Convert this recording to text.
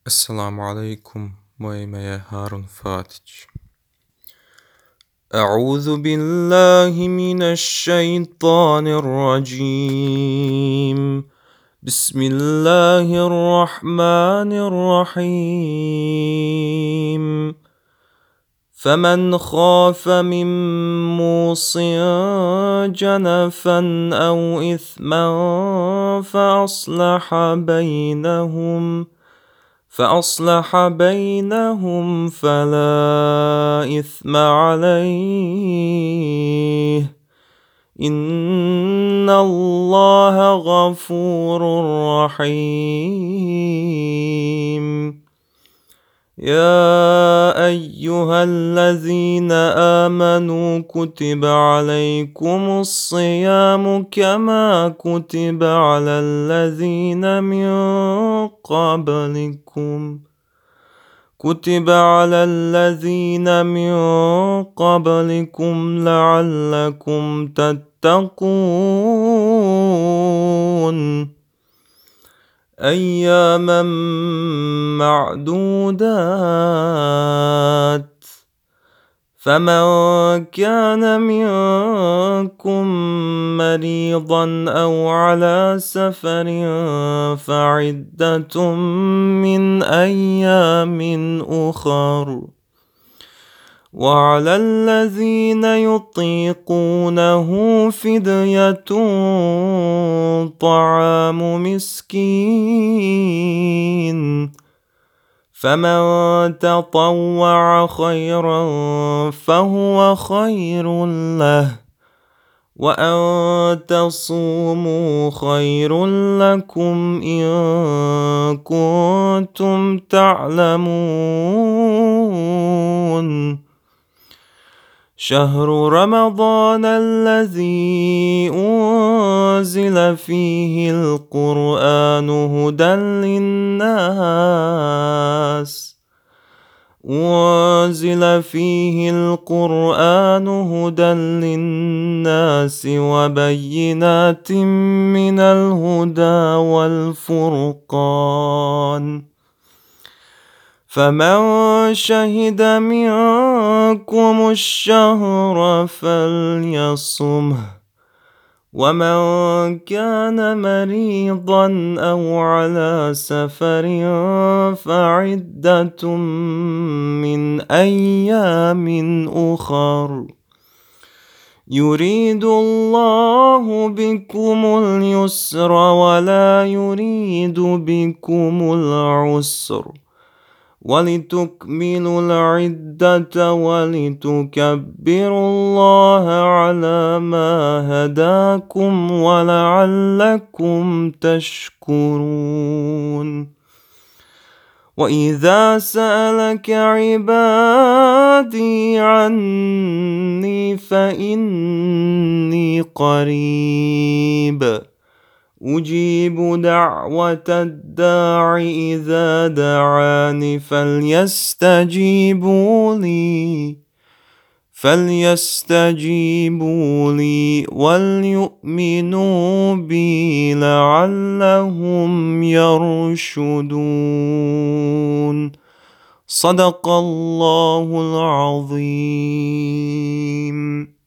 السلام عليكم ويا هارون فاتج. أعوذ بالله من الشيطان الرجيم. بسم الله الرحمن الرحيم. فمن خاف من موص جنفا أو إثما فأصلح بينهم فلا إثم عليه، إن الله غفور رحيم. يا أيها الذين آمنوا كتب عليكم الصيام كما كتب على الذين من قبلكم لعلكم تتقون، أياما معدودات. فمن كان منكم مريضا أو على سفر فعدة من أيام أخر، وعلى الذين يطيقونه فدية طعام مسكين، فمن تطوع خيرا فهو خير له، وأن تصوموا خير لكم إن كنتم تعلمون. شهر رمضان الذي أنزل فيه القرآن هدى للناس وبينات من الهدى والفرقان، فمن شهد منكم الشهر فليصمه، ومن كان مريضا أو على سفر فعدة من أيام أخر، يريد الله بكم اليسر ولا يريد بكم العسر، ولتكملوا العدة ولتكبروا الله على ما هداكم ولعلكم تشكرون. وإذا سألك عبادي عني فإني قريب، أجيب دعوة الداع إذا دعاني، فليستجيبوا لي وليؤمنوا بي لعلهم يرشدون. صدق الله العظيم.